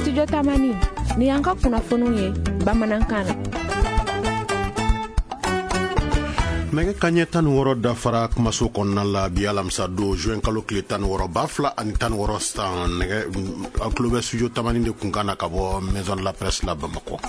studio tamani ni yanka kunnafoniw ye bamanankan na. Nɛgɛ kaɲɛ 16 dafara kumaso kɔnɔna la bi alamisa don juin kalo tile 16 2 ani 16 san nɛgɛ a tulo bɛ studio tamani de kun kan na ka bɔ maison de la presse la Bamakɔ.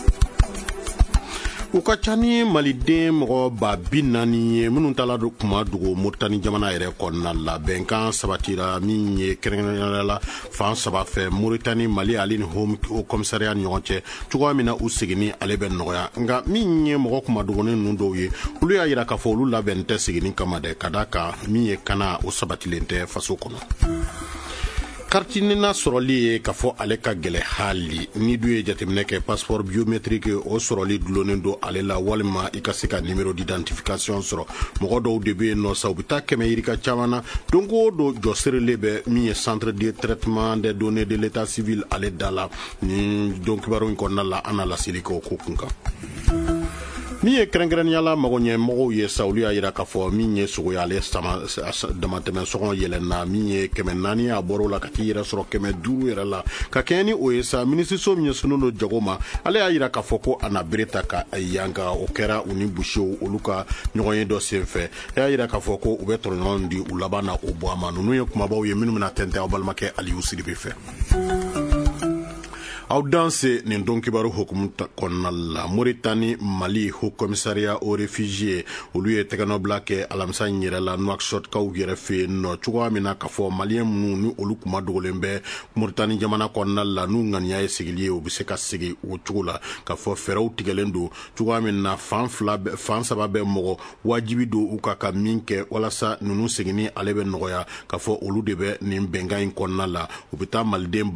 U ka ca ni maliden mɔgɔ 40,000 ye minnu tala do kuma dogo Moritani jamana yɛrɛ kɔnɔna la bɛnkan sabatira min ye kɛrɛnkɛrɛnnenya la fan saba fɛ Moritani, Mali ale ni Haut Commissariat ni ɲɔgɔn cɛ cogoya min na u seginni ale bɛ nɔgɔya nka min ye mɔgɔ kuma dogonen ninnu dɔw ye olu y'a yira k'a fɔ olu labɛn tɛ seginni kama dɛ ka da kan min ye kana o sabatilen tɛ faso kɔnɔ. Kartinina sɔrɔli ye k'a fɔ ale ka gɛlɛ hali ni du ye jateminɛ kɛ passeport biométrique o sɔrɔli dulonnen don ale la walima i ka se ka numéro d'identification sɔrɔ mɔgɔ dɔw de bɛ yen nɔ sa u bɛ taa kɛmɛ yirika caman na don o don jɔsirili bɛ min ye centre de traitement des données de l'état civil ale da la ni don kibaru in kɔnɔna la an na laseli kɛ o ko kun kan. Min ye kɛrɛnkɛrɛnnenya magoɲɛmɔgɔw ye sa olu y'a yira k'a fɔ min ye sogo ye ale damatɛmɛ sɔngɔ yɛlɛnna min ye 400 a bɔr'o la ka t'i yɛrɛ sɔrɔ 500 yɛrɛ la ka kɛɲɛ ni o ye sa minisiriso min ɲɛsinnen don jago ma ale y'a yira k'a fɔ ko a na bere ta ka yanka o kɛra u ni busiw olu ka ɲɔgɔn ye dɔ senfɛ a y'a yira k'a fɔ ko u bɛ tɔrɔɲɔgɔn di u laban na o bɔ a ma ninnu ye kumabaw ye minnu bɛna tɛntɛn aw balimakɛ Aliyu Sidibe fɛ. Aw danse nin don kibaru hukumu kɔnɔna la Moritani, Mali Haut Commissariat aux réfugiés olu ye tɛgɛnɔ bila kɛ alamisa in yɛrɛ la Nouakchott kaw yɛrɛ fɛ nɔ cogoya min na k'a fɔ maliyɛn minnu ni olu kuma dogolen bɛ Moritani jamana kɔnɔna la n'u ŋaniya ye sigili ye u bɛ se ka sigi o cogo la k'a fɔ fɛɛrɛw tigɛlen don cogoya min na fan saba bɛ mɔgɔ wajibi don u ka min kɛ walasa ninnu seginni ale bɛ nɔgɔya k'a fɔ olu de bɛ nin bɛnkan in kɔnɔna la u bɛ taa maliden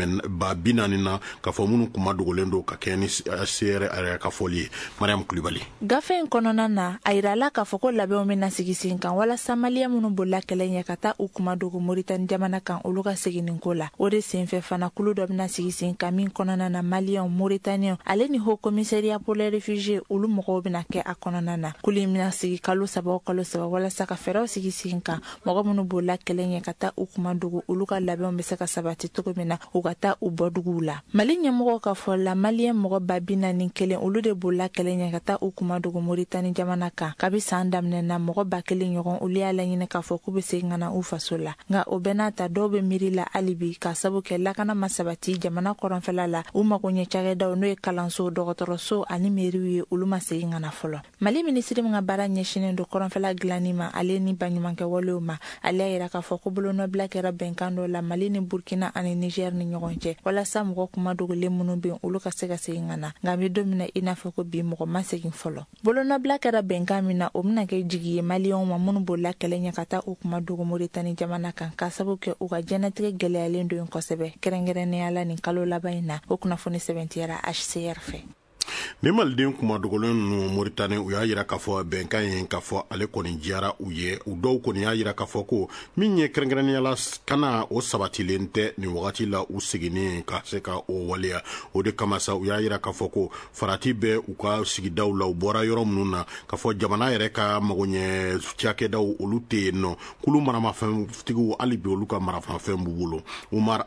40,000 na k'a fɔ minnu kuma dogolen don ka kɛ ni CR yɛrɛ ka fɔli ye. Mariam Kulibali. Gafe in kɔnɔna na a yirala k'a fɔ ko labɛnw bɛna sigi sen kan walasa maliyɛn minnu bolila kɛlɛ ɲɛ ka taa u kuma dogo Moritani jamana kan olu ka seginni ko la o de senfɛ fana kulu dɔ bɛna sigi sen kan min kɔnɔna na maliyɛnw Mauritaniens ale ni Haut Commissariat pour les réfugiés olu mɔgɔw bɛna kɛ a kɔnɔna na kulu in bɛna sigi kalo saba walasa ka fɛɛrɛw sigi sen kan mɔgɔ minnu bolila kɛlɛ ɲɛ ka taa u kuma dogo olu ka labɛnw bɛ se ka sabati cogo min na u ka taa u bɔ duguw la. Mali ɲɛmɔgɔ ka fɔ la maliyɛn mɔgɔ 41,000 olu de bolila kɛlɛ ɲɛ ka taa u kuma dogo Moritani jamana kan kabi san daminɛ na mɔgɔ 1,000 ɲɔgɔn olu y'a laɲini k'a fɔ k'u bɛ segin ka na u faso la nka o bɛɛ n'a ta dɔw bɛ miiri la hali bi ka sabu kɛ lakana ma sabati jamana kɔrɔnfɛla la u magoɲɛ cakɛdaw n'o ye kalanso dɔgɔtɔrɔso ani meriw ye olu ma segin ka na fɔlɔ. Mali minisiri min ka baara ɲɛsinen don kɔrɔnfɛla dilanni ma ale ni baɲumankɛ walew ma ale y'a yira k'a fɔ ko bolonɔbila kɛra bɛnkan dɔ la Mali ni Burkina ani Niger ni ɲɔgɔn cɛ walasa mɔgɔ kuma dogolen minnu bɛ olu ka se ka segin ka na nka bɛ don min na i n'a fɔ ko bi mɔgɔ ma segin fɔlɔ. Bolonɔbila kɛra bɛnkan min na o bɛna kɛ jigi ye maliyɛnw ma minnu bolila kɛlɛ ɲɛ ka taa u kuma dogo Moritani jamana kan ka sabu kɛ u ka diɲɛnatigɛ gɛlɛyalen don kosɛbɛ kɛrɛnkɛrɛnnenya la nin kalo laban in na o kunnafoni sɛbɛntiyara HCR fɛ. Ni maliden kuma dogolen ninnu Moritani u y'a yira k'a fɔ bɛnkan ye k'a fɔ ale kɔni diyara u ye u dɔw kɔni y'a yira k'a fɔ ko min ye kɛrɛnkɛrɛnnenya la kana o sabatilen tɛ nin wagati la u seginni ka se ka o waleya o de kama sa u y'a yira k'a fɔ ko farati bɛ u ka sigidaw la u bɔra yɔrɔ minnu na k'a fɔ jamana yɛrɛ ka magoɲɛ cakɛdaw olu tɛ yen nɔ kulu maramafɛntigiw hali bi olu ka marafɛn b'u bolo Umar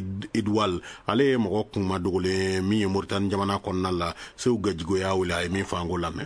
Idwal ale ye mɔgɔ kuma dogolen min ye Moritani jamana kɔnɔna la Sew gajigoya wele a ye min fɔ an ko lamɛn.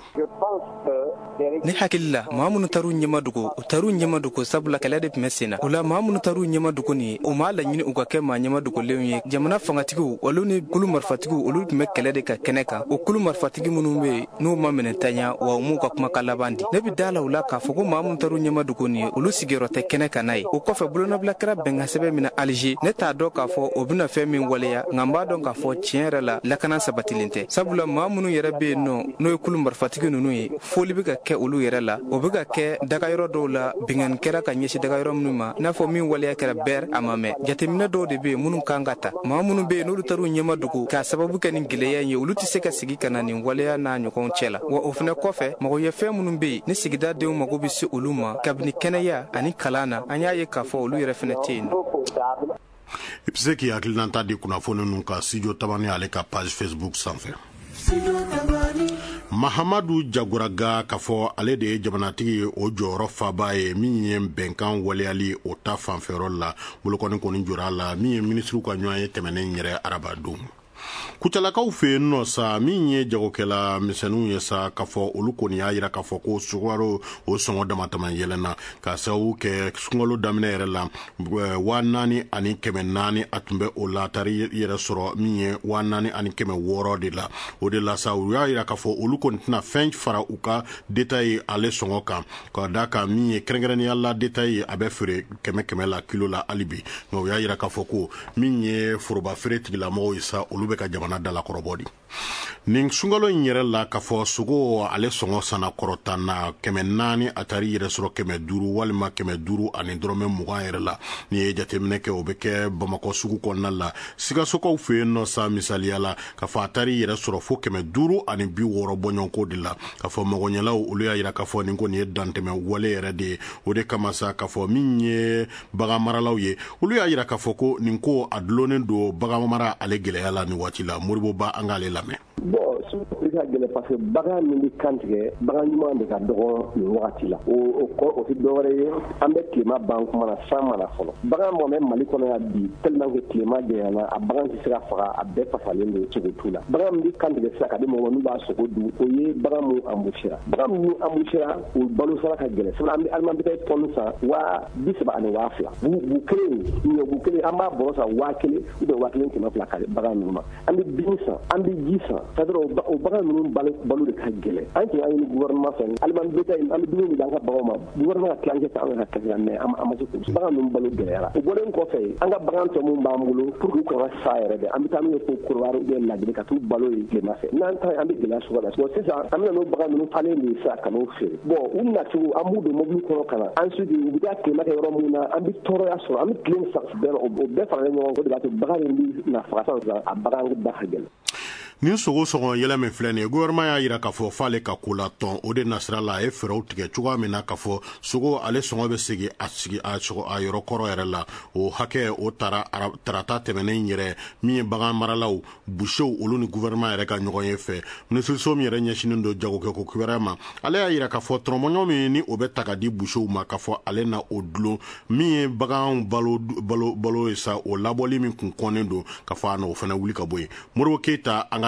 Ne hakili la maa minnu taru ɲɛmadogo u taru ɲɛmadogo sabula kɛlɛ de tun bɛ sen na o la maa minnu taru ɲɛmadogo ni o m'a laɲini u ka kɛ maa ɲɛmadogolenw ye jamana fangatigiw olu ni kulu marifatigiw olu tun bɛ kɛlɛ de ka kɛnɛ kan o kulu marifatigi minnu bɛ yen n'u ma minɛ taɲa wa u m'u ka kumakan laban di ne bɛ da la u la k'a fɔ ko maa minnu taru ɲɛmadogo ni olu sigiyɔrɔ tɛ kɛnɛ kan n'a ye o kɔfɛ bolonɔbila kɛra bɛnkan sɛbɛn min na Alize ne t'a dɔn k'a fɔ o bɛna fɛn min waleya nka n b'a dɔn k'a fɔ tiɲɛ yɛrɛ la lakana sabatilen tɛ sabula maa minnu yɛrɛ bɛ yen nɔ n'o ye kulu marifatigi ninnu ye foli bɛ ka kɛ olu yɛrɛ la o bɛ ka kɛ dagayɔrɔ dɔw la bingani kɛra ka ɲɛsin dagayɔrɔ minnu ma n'a fɔ min waleya kɛra bɛr a ma mɛn jateminɛ dɔw de bɛ yen minnu kan ka ta maa minnu bɛ yen n'olu taru ɲɛma dogo k'a sababu kɛ nin gɛlɛya ye olu tɛ se ka sigi ka na nin waleya n'a ɲɔgɔn cɛ la wa o fana kɔfɛ mɔgɔyɛ fɛn minnu bɛ yen ni sigida denw mago bɛ se olu ma kabini kɛnɛya ani kalan na an y'a ye k'a fɔ olu yɛrɛ fana tɛ yen. I bɛ se k'i hakilinata di kunnafoni ninnu ka studio tamani ale ka page Facebook sanfɛ. Mahamadu Jaguraga k'a fɔ ale de ye jamanatigi ye o jɔyɔrɔ faba ye min ye bɛnkan waleyali o ta fanfɛyɔrɔ la bolokɔni kɔni jɔr'a la min ye minisiriw ka ɲɔgɔn ye tɛmɛnen yɛrɛ arabadon. Kucalakaw fɛ yen nɔ sa min ye jagokɛla misɛnninw ye sa k'a fɔ olu kɔni y'a jira k'a fɔ ko sugaro o sɔngɔ damatɛmɛ yɛlɛnna ka sababu kɛ sunkalo daminɛ yɛrɛ la 4,400 a tun bɛ o la tari yɛrɛ sɔrɔ min ye 4,600 de la o de la sa u y'a jira k'a fɔ olu kɔni tɛna fɛn fara u ka détail ye ale sɔngɔ kan ka da kan min ye kɛrɛnkɛrɛnnenya la détail ye a bɛ feere 100 la kilo la hali bi nka u y'a jira k'a fɔ ko min ye foroba feere tigilamɔgɔw ye sa olu bɛ ka jamana dalakɔrɔbɔ di. Nin sunkalo in yɛrɛ la k'a fɔ sogo ale sɔngɔ sana kɔrɔta na 400 a tari yɛrɛ sɔrɔ 500 walima 500 ani dɔrɔmɛ 20 yɛrɛ la ni ye jateminɛ kɛ o bɛ kɛ Bamakɔ sugu kɔnɔna la Sikasokaw fɛ yen nɔ sa misaliya la k'a fɔ a tari yɛrɛ sɔrɔ fo 560 bɔɲɔgɔnko de la k'a fɔ mɔgɔɲɛlaw olu y'a jira k'a fɔ nin kɔni ye dantɛmɛ wale yɛrɛ de ye o de kama sa k'a fɔ min ye bagan maralaw ye olu y'a jira k'a fɔ ko nin ko a dulonnen don bagan mara ale gɛlɛya la nin waati la Moriboba an k'ale lamɛn. Bon, c'est parce que bagan min kantigɛ bagan ɲuman de ka dɔgɔ nin wagati la o tɛ dɔwɛrɛ ye an bɛ tilema ban kuma na san mana fɔlɔ bagan mɔgɔ bɛ Mali kɔnɔ yan bi tellement que tilema jɛnyana a bagan tɛ se ka faga a bɛɛ fasalen don cogo t'u la bagan min kantigɛ sisan ka di mɔgɔ n'u b'a sogo dun o ye bagan mun embouchera bagan mun embouchera o balo sara ka gɛlɛn sinon an bɛ alimɛtɛ tɔni san 30,000 ani 20,000 bu kelen ɲɔbu kelen an b'a bɔrɔ san 1,000 ou bien 1,200 ka bagan ninnu ma an bɛ bin san an bɛ ji san c'est-à-dire o bagan ninnu balo de ka gɛlɛn an tun y'a ɲini gouvernement fɛ alimɛtɛ an bɛ dumuni d'an ka baganw ma gouvernement ka tilancɛ ta an ka kɛlɛ mais an ma se k'o bagan ninnu balo gɛlɛyara o bɔlen kɔfɛ an ka bagan tɔ mun b'an bolo pour que u kana sa yɛrɛ dɛ an bɛ taa n'u ye fo Korowari ou bien Lagine ka t'u balo yen tilema fɛ n'an ta an bɛ gɛlɛya sugu la bon sisan an bɛna n'o bagan ninnu falen de sa ka n'o feere bon u nacogo an b'u don mobili kɔnɔ ka na ensuite u bɛ taa tilema kɛ yɔrɔ mun na an bɛ tɔɔrɔya sɔrɔ an bɛ tile o bɛɛ faralen ɲɔgɔn kan o de b'a to bagan min bɛ na faga sisan a bagan ba ka gɛlɛn. Nin sogo sɔngɔ yɛlɛ min filɛ nin ye gouvernement y'a jira k'a fɔ f'ale ka ko la tɔn o de nasira la a ye fɛɛrɛw tigɛ cogoya min na k'a fɔ sogo ale sɔngɔ bɛ sigi a yɔrɔ kɔrɔ yɛrɛ la o hakɛ o tarata tɛmɛnen yɛrɛ min ye bagan maralaw bouchers olu ni gouvernement yɛrɛ ka ɲɔgɔn ye fɛ minisiriso min yɛrɛ ɲɛsinen don jagokɛko kibaruya ma ale y'a jira k'a fɔ tɔrɔmɔɲɔ min ni o bɛ ta ka di bouchers ma k'a fɔ ale na o dulon min ye bagan balo ye sa o labɔli min kun kɔnnen don k'a fɔ a n'o fana wuli ka bɔ yen Moribo Keita an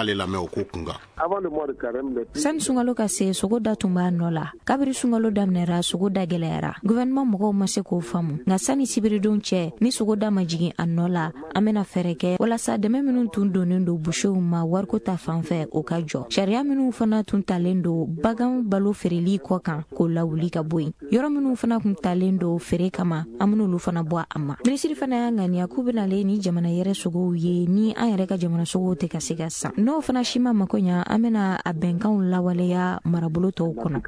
sani sunkalo ka se sogo da tun b'a nɔ la kabiri sunkalo daminɛra sogo da gɛlɛyara gouvernement mɔgɔw ma se k'o faamu nka sani sibiridon cɛ ni sogo da ma jigin a nɔ la an bɛna fɛɛrɛ kɛ walasa dɛmɛ minnu tun donnen don bouchers ma wariko ta fanfɛ o ka jɔ sariya minnu fana tun talen don bagan balo feereli kɔ kan k'o lawuli ka bɔ yen yɔrɔ minnu fana tun talen don feere kama an ben'olu fana bɔ a ma minisiri fana y'a ŋaniya k'u benale ni jamana yɛrɛ sogow ye ni an yɛrɛ ka jamana sogow tɛ ka se ka san n'o fana shima mako ɲa an bena a bɛnkanw lawaleya marabolo tɔw kɔnɔ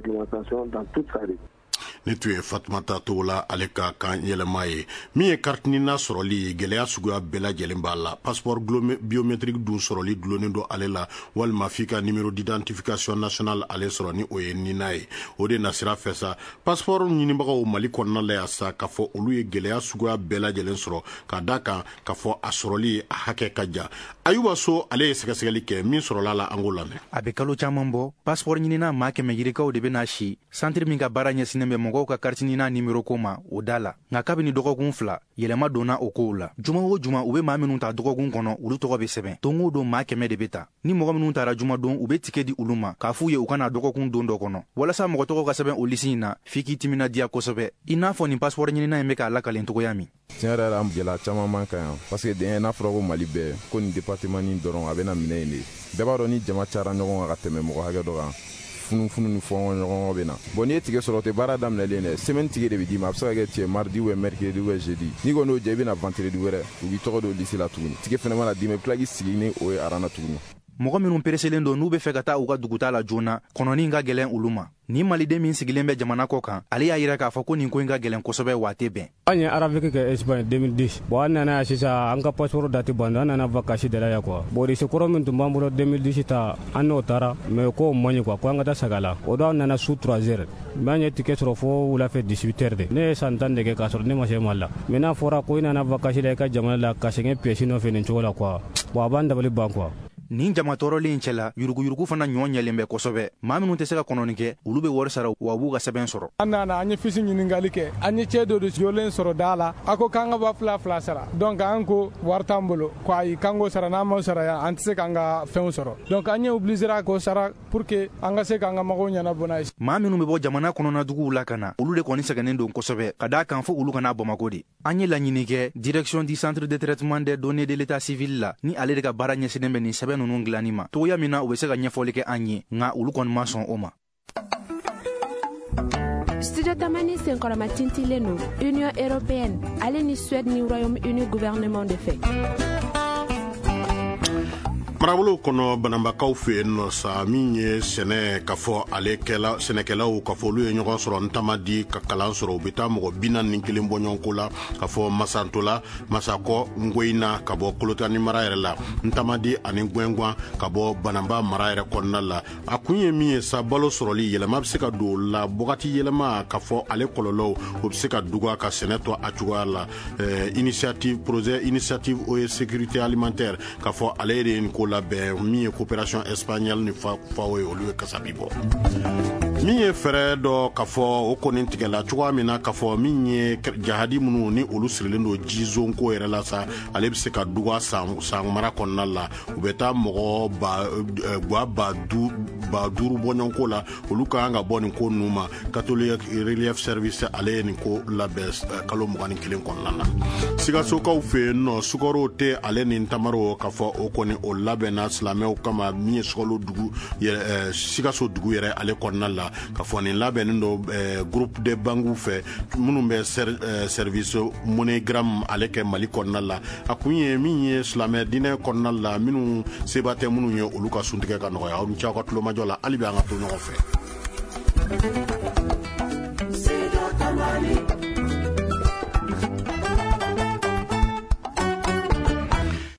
ni tun ye Fatumata Togola ale ka kan yɛlɛma ye min ye kartinina sɔrɔli gɛlɛya suguya bɛɛ lajɛlen b'a la passeport biométrique dun sɔrɔli dulonnen don ale la walima f'i ka numéro d'identification nationale ale sɔrɔ ni o ye nina ye o de nasira fɛ sa passeport ɲinibagaw Mali kɔnɔna la ya sa k'a fɔ olu ye gɛlɛya suguya bɛɛ lajɛlen sɔrɔ ka da kan k'a fɔ a sɔrɔli a hakɛ ka ja Ayuba So ale ye sɛgɛsɛgɛli kɛ min sɔrɔla la an k'o lamɛn a bɛ kalo caman bɔ passeport ɲinina maa 100 yirikaw de bɛna si centre min ka baara ɲɛsinen bɛ mɔgɔw ka carte ɲinina numéro ko ma o da la nka kabini dɔgɔkun 2 yɛlɛma donna o kow la juma o juma u bɛ maa minnu ta dɔgɔkun kɔnɔ olu tɔgɔ bɛ sɛbɛn don o don maa 100 de bɛ ta ni mɔgɔ minnu taara juma don u bɛ tike di olu ma k'a f'u ye u kana dɔgɔkun don dɔ kɔnɔ walasa mɔgɔ tɔgɔ ka sɛbɛn o lisi in na f'i k'i timinadiya kosɛbɛ i n'a fɔ nin passeport ɲinina in bɛ k'a lakalen cogoya min tiɲɛ yɛrɛ la gɛlɛya caman man kan yan parce que den n'a fɔra ko Mali bɛɛ ko nin département nin dɔrɔn a bɛna minɛ yen de bɛɛ b'a dɔn ni jama cayara ɲɔgɔn kan ka tɛmɛ mɔgɔ hakɛ dɔ kan funufunu ni fɔngɔ ɲɔgɔn bɛ na bon n'i ye tigɛ sɔrɔ o tɛ baara daminɛlen dɛ semaine tigɛ de bɛ d'i ma a bɛ se ka kɛ tiɲɛ mardi ou mercredi ou jeudi n'i kɔni y'o jɛ i bɛna vendredi wɛrɛ u b'i tɔgɔ don liste la tuguni tigɛ fɛnɛ mana d'i ma i bɛ tila k'i sigi ni o ye aran na tuguni mɔgɔ minnu pereselen don n'u bɛ fɛ ka taa u ka duguta la joona kɔnɔnin ka gɛlɛn olu ma ni maliden min sigilen bɛ jamana kɔ kan ale y'a jira k'a fɔ ko nin ko in ka gɛlɛn kosɛbɛ waa tɛ bɛn an ye arabiki kɛ Espagne 2010 bon an nana yan sisan an ka passeport date bande an nana vacances de la yan quoi bon de kɔrɔ min tun b'an bolo 2010 ta an n'o taara mais ko man ɲi quoi ko an ka taa Sagala o don an nana su 3 heures mais an ye ticket sɔrɔ fo wulafɛ 18 heures de ne ye san 10 de kɛ k'a sɔrɔ ne ma se Mali la mais n'a fɔra ko i nana vacances la i ka jamana la ka sɛgɛn pièce nɔfɛ nin cogo la quoi bon a b'an dabali ban quoi nin jama tɔɔrɔlen cɛla yuruguyurugu fana ɲɔ ɲɛlen bɛ kosɛbɛ maa minnu tɛ se ka kɔnɔni kɛ olu bɛ wari sara wa b'u ka sɛbɛn sɔrɔ an nana an ye fisi ɲiningali kɛ an ye cɛ dɔ de jɔlen sɔrɔ da la a ko k'an ka ba fila sara donc an ko wari t'an bolo ko ayi k'an k'o sara n'an m'o sara yan an tɛ se k'an ka fɛnw sɔrɔ donc an ye obligera k'o sara pour que an ka se k'an ka mɔgɔw ɲɛnabɔ n'a ye maa minnu bɛ bɔ jamana kɔnɔna duguw la ka na olu de kɔni sɛgɛnnen don kosɛbɛ ka daa kan fo olu kana bamako de an ye laɲini kɛ direction du centre de traitement des données de l'état civil la ni ale de ka baara ɲɛsinnen bɛ nin sɛbɛn ninnu dilanni ma togoya min na u bɛ se ka ɲɛfɔli kɛ an ye nka olu kɔni ma sɔn o ma. Studio Tamani senkɔrɔma tintilen no Union Européenne ale ni Suède ni Royaume-Uni gouvernement de fait. marabolo kono banambakaw fe no sa min ye sɛnɛ ka fɔ ale kɛla sɛnɛkɛlaw ka fɔ olu ye ɲɔgɔn sɔrɔ ntama di ka kalan sɔrɔ u bɛ taa mɔgɔ 41 bɔ ɲɔgɔn ko la ka fɔ masantola masakɔ ngoyina ka bɔ kolotani mara yɛrɛ la ntama di ani gwɛngwan ka bɔ banamba mara yɛrɛ kɔnɔna la a kun ye min ye sa balo sɔrɔli yɛlɛma bɛ se ka don la wagati yɛlɛma ka fɔ ale kɔlɔlɔw o bɛ se ka duga ka sɛnɛ tɔ a cogoya la projet initiative o ye sécurité alimentaire ka fɔ ale de ye ko labɛn min ye coopération espagnole ni FAO ye olu ye kasabi bɔ min ye fɛrɛ dɔ ka fɔ o kɔni tigɛla cogoya min na ka fɔ min ye jahadi minnu ni olu sirilen don jizon ko yɛrɛ la sa ale bɛ se ka duga san mara kɔnɔna la u bɛ taa mɔgɔ ba duuru bɔ ɲɔgɔn ko la olu ka kan ka bɔ nin ko ninnu ma catholic relief service ale ye nin ko labɛn kalo 21 kɔnɔna na sigasokaw fɛ yen nɔ sukaro tɛ ale ni tamaro ka fɔ o kɔni o labɛnna silamɛw kama min ye sigaso dugu yɛrɛ ale kɔnɔna la ka fɔ nin labɛnnen do groupe de banques fɛ minnu bɛ service monogram ale kɛ Mali kɔnɔna la a kun ye min ye silamɛ diinɛ kɔnɔna la minnu seba tɛ minnu ye olu ka suntigɛ ka nɔgɔya aw ni cɛ ka tulomajɔ la hali bi an ka to ɲɔgɔn fɛ.